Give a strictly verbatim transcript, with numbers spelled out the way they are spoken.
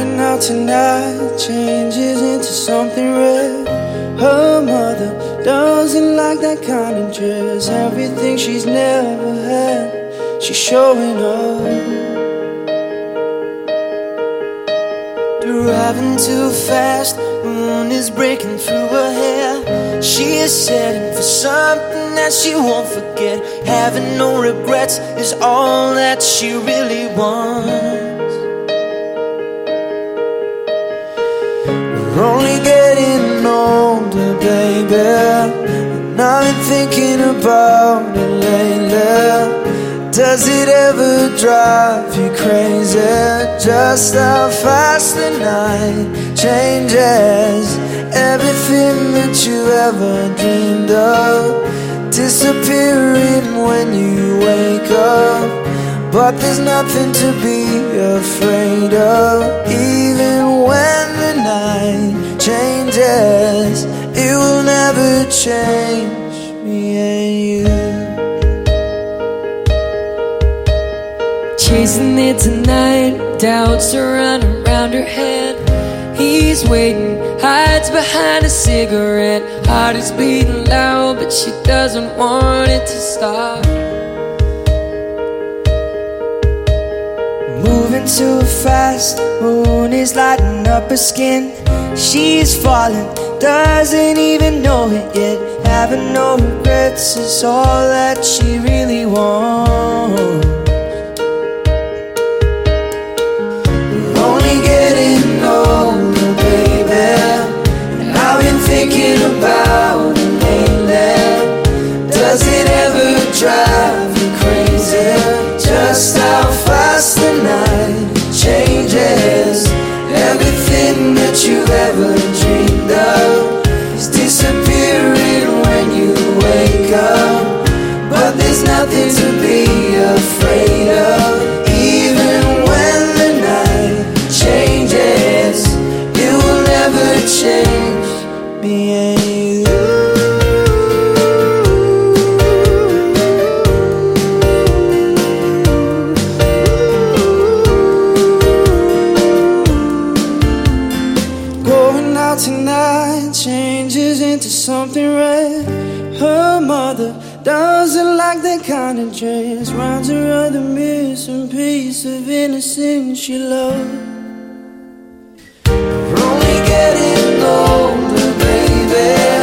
Going out tonight changes into something red. Her mother doesn't like that kind of dress. Everything she's never had, she's showing up. Driving too fast, moon is breaking through her hair. She is setting for something that she won't forget. Having no regrets is all that she really wants. We're only getting older, baby, and I've been thinking about it lately. Does it ever drive you crazy just how fast the night changes? Everything that you ever dreamed of disappearing when you wake up. But there's nothing to be afraid of. Even when the night changes, it will never change me and you. Chasing it tonight, doubts run around her head. He's waiting, hides behind a cigarette. Heart is beating loud, but she doesn't want it to stop. Moving too fast, moon is lighting up her skin. She's falling, doesn't even know it yet. Having no regrets is all that she really wants. Thinking about it lately. Does it ever drive you crazy just how fast the night changes? Everything that you ever dreamed of is disappearing when you wake up. But there's nothing to be afraid of. Even when the night changes, it will never change me and you. Going out tonight changes into something red. Her mother doesn't like that kind of dress. Reminds her of the missing piece of innocence she loved. We're only getting older, baby.